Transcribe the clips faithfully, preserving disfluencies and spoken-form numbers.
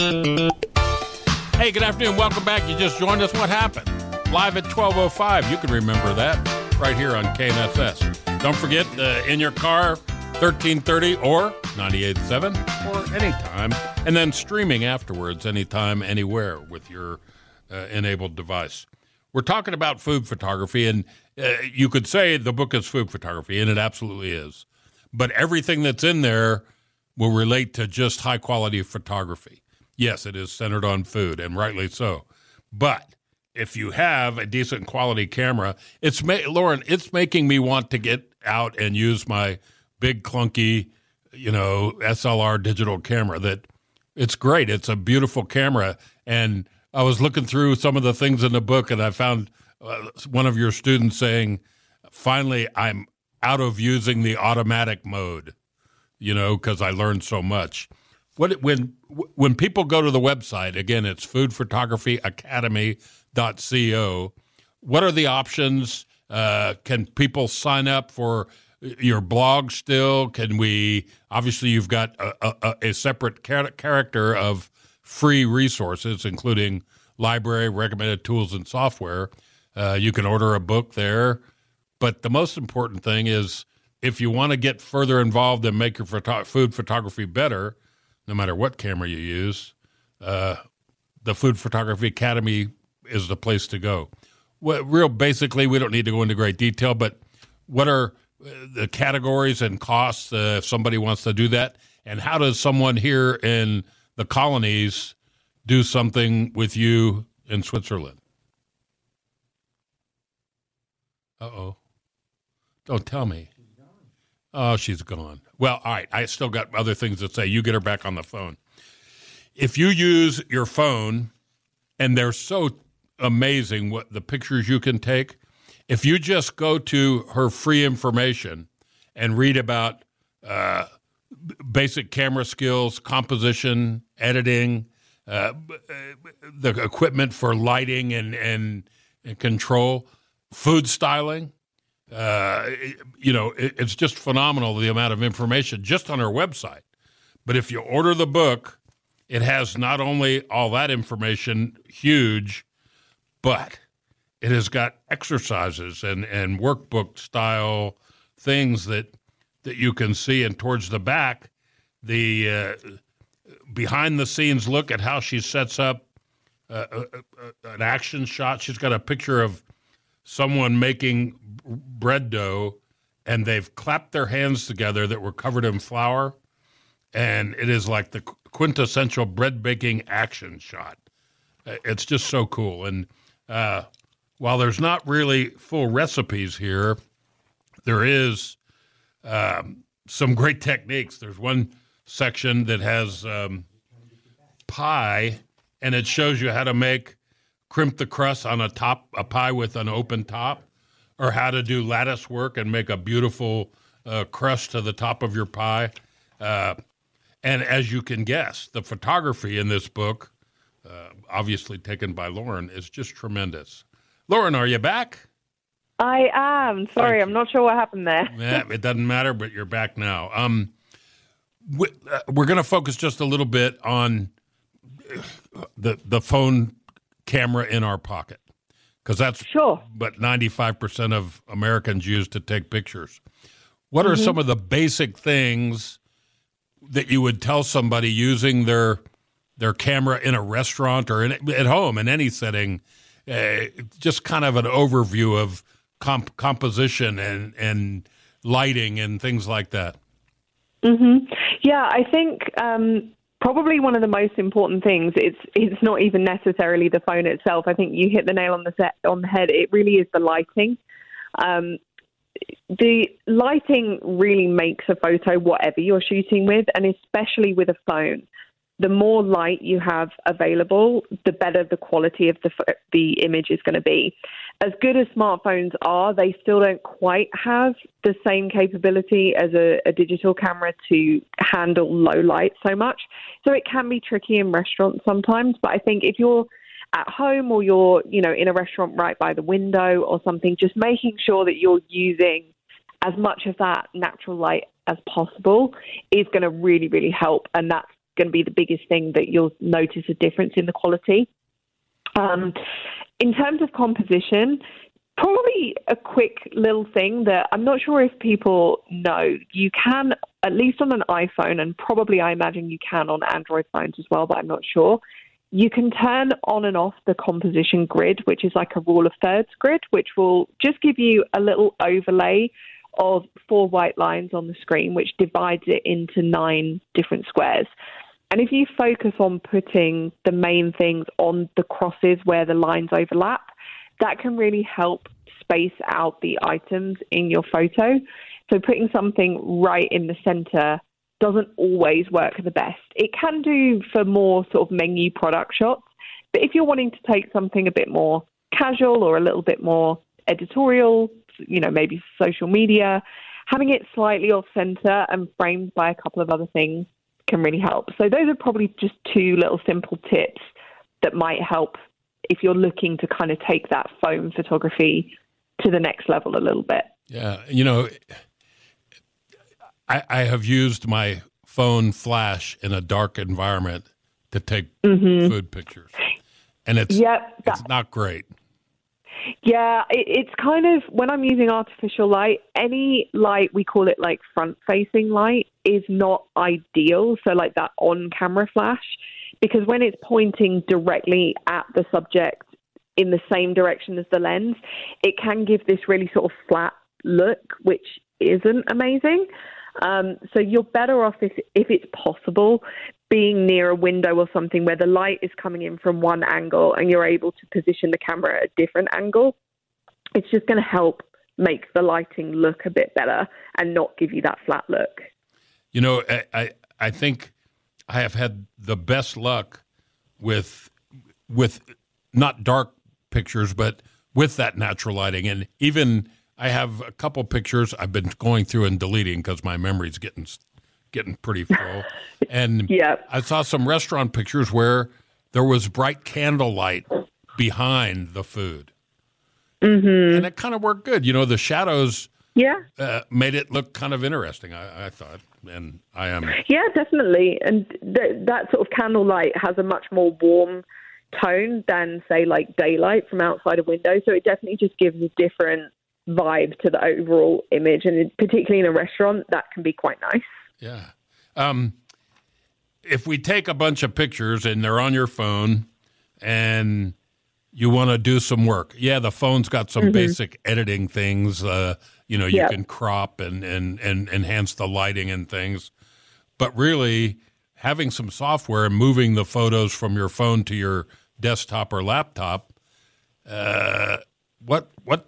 Hey, good afternoon. Welcome back. You just joined us. What happened? Live at twelve oh five. You can remember that right here on K N S S. Don't forget, uh, in your car, thirteen thirty or ninety-eight point seven or anytime. And then streaming afterwards, anytime, anywhere with your uh, enabled device. We're talking about food photography, and uh, you could say the book is food photography, and it absolutely is. But everything that's in there will relate to just high-quality photography. Yes, it is centered on food, and rightly so. But if you have a decent quality camera, it's ma- Lauren, it's making me want to get out and use my big clunky, you know, S L R digital camera. That it's great. It's a beautiful camera. And I was looking through some of the things in the book, and I found uh, one of your students saying, finally, I'm out of using the automatic mode, you know, because I learned so much. What when when people go to the website, again, it's food photography academy dot co. What are the options? Uh, can people sign up for your blog still? Can we? Obviously, you've got a, a, a separate char- character of free resources, including library, recommended tools, and software. Uh, you can order a book there. But the most important thing is, if you want to get further involved and make your photo- food photography better, no matter what camera you use, uh, the Food Photography Academy is the place to go. Well, real basically, we don't need to go into great detail, but what are the categories and costs uh, if somebody wants to do that? And how does someone here in the colonies do something with you in Switzerland? Uh-oh. Don't tell me. Oh, she's gone. Well, all right. I still got other things to say. You get her back on the phone. If you use your phone, and they're so amazing what the pictures you can take, if you just go to her free information and read about uh, basic camera skills, composition, editing, uh, the equipment for lighting and, and, and control, food styling, Uh, you know, it, it's just phenomenal, the amount of information just on her website. But if you order the book, it has not only all that information, huge, but it has got exercises and, and workbook style things that that you can see. And towards the back, the uh, behind the scenes look at how she sets up uh, a, a, an action shot. She's got a picture of someone making bread dough, and they've clapped their hands together that were covered in flour, and it is like the quintessential bread baking action shot. It's just so cool. And uh, while there's not really full recipes here, there is um, some great techniques. There's one section that has um, pie, and it shows you how to make crimp the crust on a top, a pie with an open top, or how to do lattice work and make a beautiful uh, crust to the top of your pie. Uh, and as you can guess, the photography in this book, uh, obviously taken by Lauren, is just tremendous. Lauren, are you back? I am. Sorry, I'm not sure what happened there. Yeah, it doesn't matter, but you're back now. Um, we, uh, we're going to focus just a little bit on the the phone camera in our pocket, because that's sure. what ninety-five percent of Americans use to take pictures. What are mm-hmm. some of the basic things that you would tell somebody using their their camera in a restaurant or in, at home in any setting? Uh, just kind of an overview of comp- composition and, and lighting and things like that. Mm-hmm. Yeah, I think um, probably one of the most important things, it's it's not even necessarily the phone itself. I think you hit the nail on the set, on the head. It really is the lighting. Um, the lighting really makes a photo whatever you're shooting with, and especially with a phone. The more light you have available, the better the quality of the the image is going to be. As good as smartphones are, they still don't quite have the same capability as a, a digital camera to handle low light so much. So it can be tricky in restaurants sometimes. But I think if you're at home or you're, you know, in a restaurant right by the window or something, just making sure that you're using as much of that natural light as possible is going to really, really help. And that's going to be the biggest thing that you'll notice a difference in the quality. Um, in terms of composition, probably a quick little thing that I'm not sure if people know. You can, at least on an iPhone, and probably I imagine you can on Android phones as well, but I'm not sure. You can turn on and off the composition grid, which is like a rule of thirds grid, which will just give you a little overlay of four white lines on the screen, which divides it into nine different squares. And if you focus on putting the main things on the crosses where the lines overlap, that can really help space out the items in your photo. So putting something right in the center doesn't always work the best. It can do for more sort of menu product shots, but if you're wanting to take something a bit more casual or a little bit more editorial, you know, maybe social media, having it slightly off center and framed by a couple of other things can really help. So those are probably just two little simple tips that might help if you're looking to kind of take that phone photography to the next level a little bit. Yeah, you know, I, I have used my phone flash in a dark environment to take mm-hmm. food pictures, and it's yep, that, it's not great. Yeah, it, it's kind of, when I'm using artificial light, any light, we call it like front-facing light, is not ideal. So like that on-camera flash, because when it's pointing directly at the subject in the same direction as the lens, it can give this really sort of flat look, which isn't amazing. Um, so you're better off, if, if it's possible, being near a window or something where the light is coming in from one angle and you're able to position the camera at a different angle. It's just going to help make the lighting look a bit better and not give you that flat look. You know, I, I, I think I have had the best luck with with not dark pictures, but with that natural lighting. And even I have a couple pictures I've been going through and deleting because my memory's getting getting pretty full. And yep. I saw some restaurant pictures where there was bright candlelight behind the food. Mm-hmm. And it kind of worked good. You know, the shadows yeah. uh, made it look kind of interesting, I, I thought. And I am. Yeah, definitely. And th- that sort of candlelight has a much more warm tone than, say, like daylight from outside a window. So it definitely just gives a different vibe to the overall image. And particularly in a restaurant, that can be quite nice. Yeah. Um, if we take a bunch of pictures and they're on your phone and you want to do some work, yeah, the phone's got some mm-hmm. basic editing things. Uh, you know, you yep. can crop and, and, and enhance the lighting and things. But really, having some software and moving the photos from your phone to your desktop or laptop, uh, what what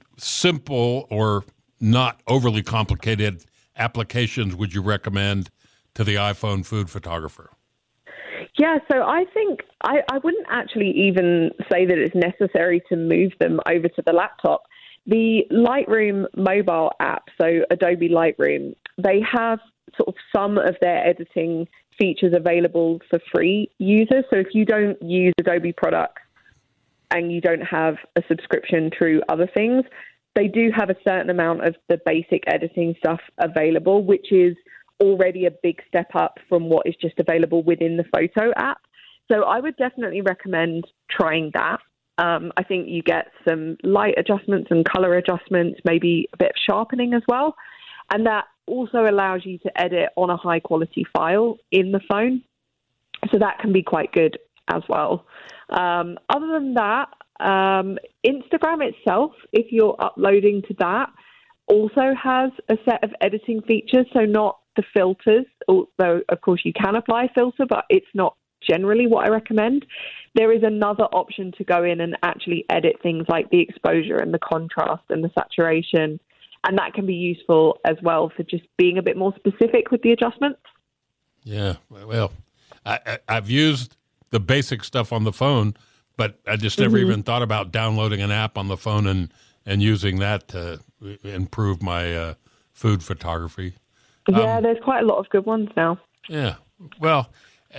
simple or not overly complicated applications would you recommend to the iPhone food photographer? Yeah, so I think I, I wouldn't actually even say that it's necessary to move them over to the laptop. The Lightroom mobile app, so Adobe Lightroom, they have sort of some of their editing features available for free users. So if you don't use Adobe products and you don't have a subscription through other things, they do have a certain amount of the basic editing stuff available, which is already a big step up from what is just available within the photo app. So I would definitely recommend trying that. Um, I think you get some light adjustments and color adjustments, maybe a bit of sharpening as well. And that also allows you to edit on a high quality file in the phone. So that can be quite good as well. Um, other than that, um, Instagram itself, if you're uploading to that, also has a set of editing features. So not the filters, although of course you can apply a filter, but it's not generally what I recommend. There is another option to go in and actually edit things like the exposure and the contrast and the saturation. And that can be useful as well for just being a bit more specific with the adjustments. Yeah, well, I, I, I've used the basic stuff on the phone, but I just never mm-hmm. even thought about downloading an app on the phone and, and using that to improve my uh, food photography. Yeah, um, there's quite a lot of good ones now. Yeah, well,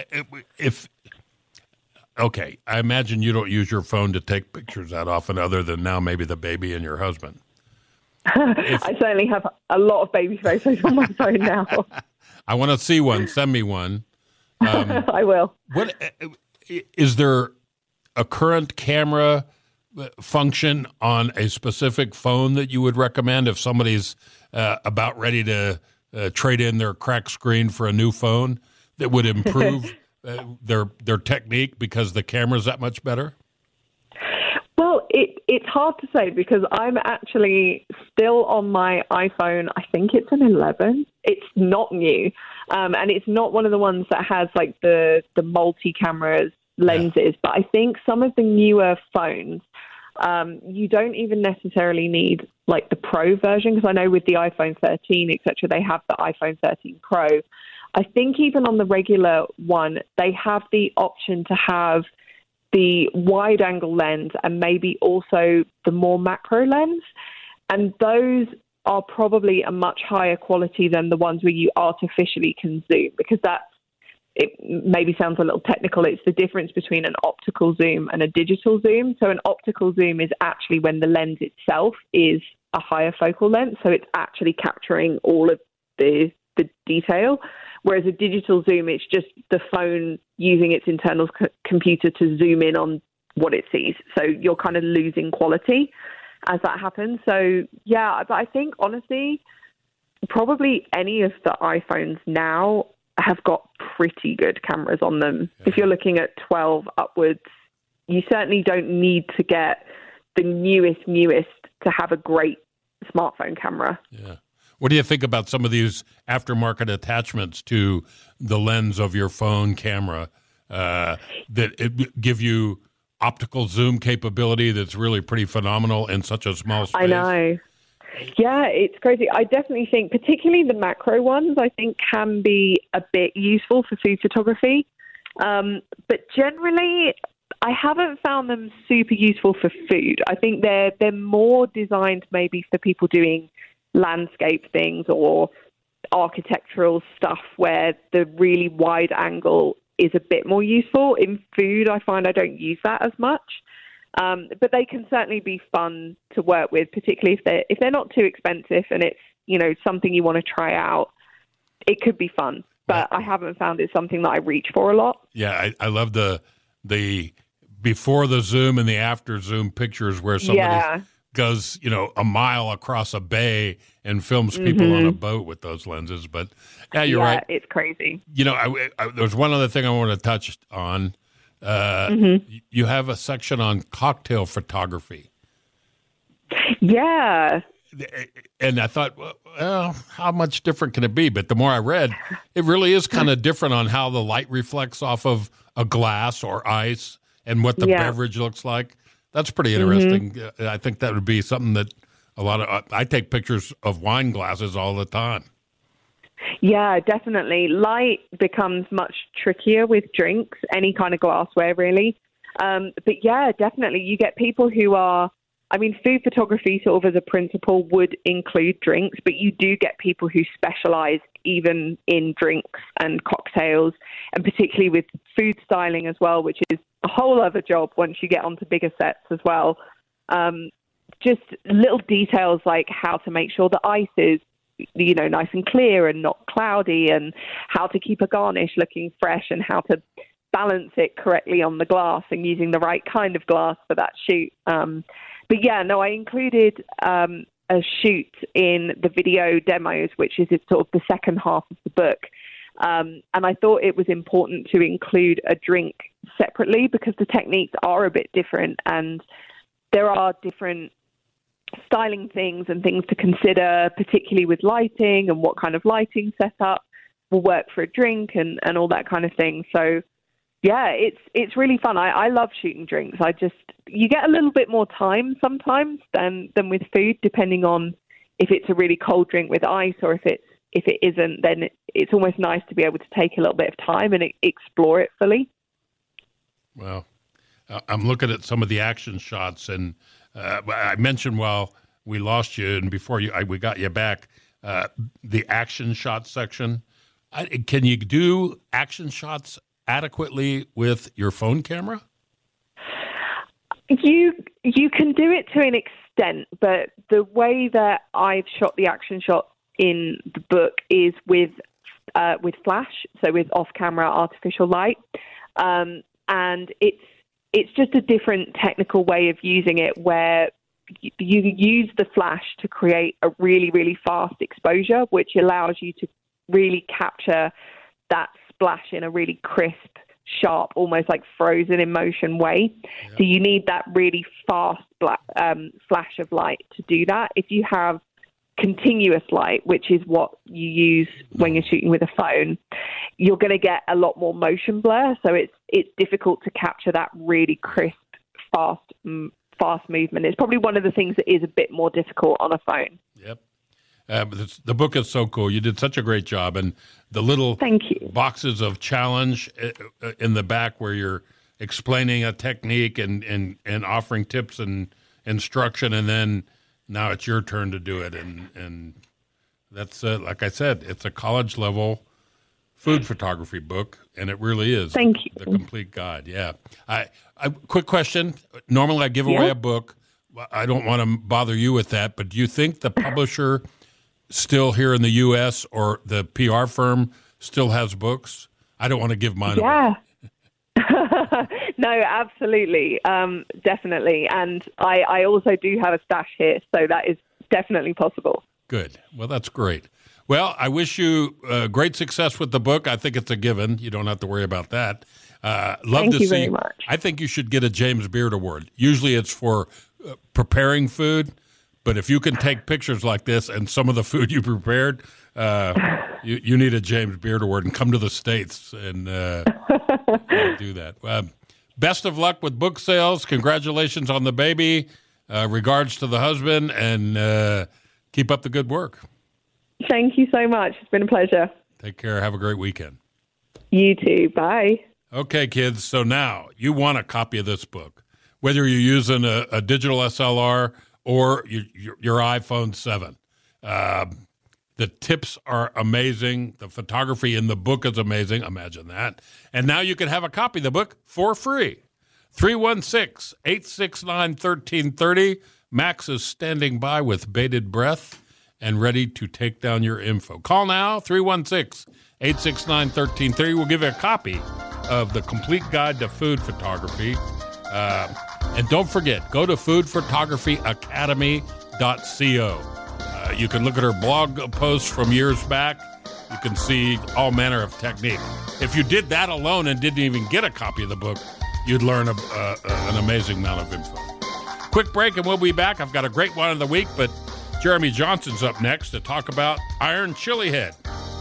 if, okay, I imagine you don't use your phone to take pictures that often other than now maybe the baby and your husband. If, I certainly have a lot of baby photos on my phone now. I want to see one. Send me one. Um, I will. What is there a current camera function on a specific phone that you would recommend if somebody's uh, about ready to uh, trade in their cracked screen for a new phone that would improve uh, their their technique because the camera's that much better? Well, it, it's hard to say because I'm actually still on my iPhone. I think it's an eleven. It's not new. Um, and it's not one of the ones that has like the, the multi-cameras lenses. Yeah. But I think some of the newer phones, um, you don't even necessarily need like the Pro version. Because I know with the iPhone thirteen, et cetera, they have the iPhone thirteen Pro. I think even on the regular one, they have the option to have the wide angle lens and maybe also the more macro lens. And those are probably a much higher quality than the ones where you artificially can zoom, because that's, it maybe sounds a little technical. It's the difference between an optical zoom and a digital zoom. So an optical zoom is actually when the lens itself is a higher focal length. So it's actually capturing all of the, the detail. Whereas a digital zoom, it's just the phone using its internal c- computer to zoom in on what it sees. So you're kind of losing quality as that happens. So, yeah, but I think, honestly, probably any of the iPhones now have got pretty good cameras on them. Yeah. If you're looking at twelve upwards, you certainly don't need to get the newest, newest to have a great smartphone camera. Yeah. What do you think about some of these aftermarket attachments to the lens of your phone camera uh, that it give you optical zoom capability that's really pretty phenomenal in such a small space? I know. Yeah, it's crazy. I definitely think, particularly the macro ones, I think can be a bit useful for food photography. Um, but generally, I haven't found them super useful for food. I think they're they're more designed maybe for people doing landscape things or architectural stuff where the really wide angle is a bit more useful. In food, I find I don't use that as much. Um, but they can certainly be fun to work with, particularly if they're, if they're not too expensive and it's, you know, something you want to try out. It could be fun, but I haven't found it something that I reach for a lot. Yeah, I, I love the the before the zoom and the after zoom pictures where somebody yeah. goes, you know, a mile across a bay and films people mm-hmm. on a boat with those lenses. But yeah, you're yeah, right. It's crazy. You know, I, I, there's one other thing I want to touch on. Uh, mm-hmm. You have a section on cocktail photography. Yeah. And I thought, well, how much different can it be? But the more I read, it really is kind of different on how the light reflects off of a glass or ice and what the yeah. beverage looks like. That's pretty interesting. Mm-hmm. I think that would be something that a lot of, I take pictures of wine glasses all the time. Yeah, definitely. Light becomes much trickier with drinks, any kind of glassware, really. Um, but yeah, definitely. You get people who are, I mean, food photography sort of as a principle would include drinks, but you do get people who specialize even in drinks and cocktails, and particularly with food styling as well, which is a whole other job once you get onto bigger sets as well. Um, just little details like how to make sure the ice is, you know, nice and clear and not cloudy, and how to keep a garnish looking fresh, and how to balance it correctly on the glass and using the right kind of glass for that shoot. Um, but yeah, no, I included um, a shoot in the video demos, which is sort of the second half of the book. Um, and I thought it was important to include a drink separately because the techniques are a bit different, and there are different styling things and things to consider, particularly with lighting and what kind of lighting setup will work for a drink and, and all that kind of thing. So yeah, it's it's really fun. I, I love shooting drinks. I just, you get a little bit more time sometimes than, than with food, depending on if it's a really cold drink with ice or if it's if it isn't, then it, it's almost nice to be able to take a little bit of time and explore it fully. Well, I'm looking at some of the action shots, and uh, I mentioned while we lost you and before you, I, we got you back, uh, the action shot section. I, can you do action shots adequately with your phone camera? You you can do it to an extent, but the way that I've shot the action shot in the book is with uh, with flash, so with off-camera artificial light. Um, and it's it's just a different technical way of using it where you, you use the flash to create a really, really fast exposure, which allows you to really capture that splash in a really crisp, sharp, almost like frozen in motion way. Yeah. So you need that really fast black, um, flash of light to do that. If you have continuous light, which is what you use when you're shooting with a phone, you're going to get a lot more motion blur. So it's it's difficult to capture that really crisp, fast, fast movement. It's probably one of the things that is a bit more difficult on a phone. Yep. Uh, but the book is so cool. You did such a great job. And the little Thank you. boxes of challenge in the back where you're explaining a technique and, and, and offering tips and instruction, and then now it's your turn to do it. And, and that's, uh, like I said, it's a college-level food photography book, and it really is Thank you. the complete guide. Yeah. I, I quick question. Normally I give away yeah. a book. I don't want to bother you with that, but do you think the publisher still here in the U S or the P R firm still has books? I don't want to give mine yeah. away. No, absolutely. Um, definitely. And I, I also do have a stash here, so that is definitely possible. Good. Well, that's great. Well, I wish you uh, great success with the book. I think it's a given. You don't have to worry about that. Uh, love Thank to you see. very much. I think you should get a James Beard Award. Usually it's for uh, preparing food, but if you can take pictures like this and some of the food you prepared, uh, you, you need a James Beard Award and come to the States and uh, do that. Uh, best of luck with book sales. Congratulations on the baby. Uh, regards to the husband, and uh, keep up the good work. Thank you so much. It's been a pleasure. Take care. Have a great weekend. You too. Bye. Okay, kids. So now you want a copy of this book, whether you're using a, a digital S L R or your, your, your iPhone seven. Uh, the tips are amazing. The photography in the book is amazing. Imagine that. And now you can have a copy of the book for free. three one six, eight six nine, one three three zero. Max is standing by with bated breath and ready to take down your info. Call now, three one six, eight six nine, one three three zero. We'll give you a copy of the complete guide to food photography. Uh, and don't forget, go to food photography academy dot co. Uh, you can look at her blog posts from years back. You can see all manner of technique. If you did that alone and didn't even get a copy of the book, you'd learn a, uh, an amazing amount of info. Quick break, and we'll be back. I've got a great one of the week, but Jeremy Johnson's up next to talk about Iron Chili Head.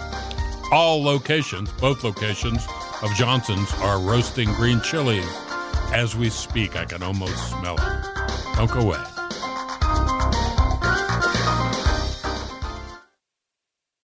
All locations, both locations of Johnson's, are roasting green chilies as we speak. I can almost smell it. Don't go away.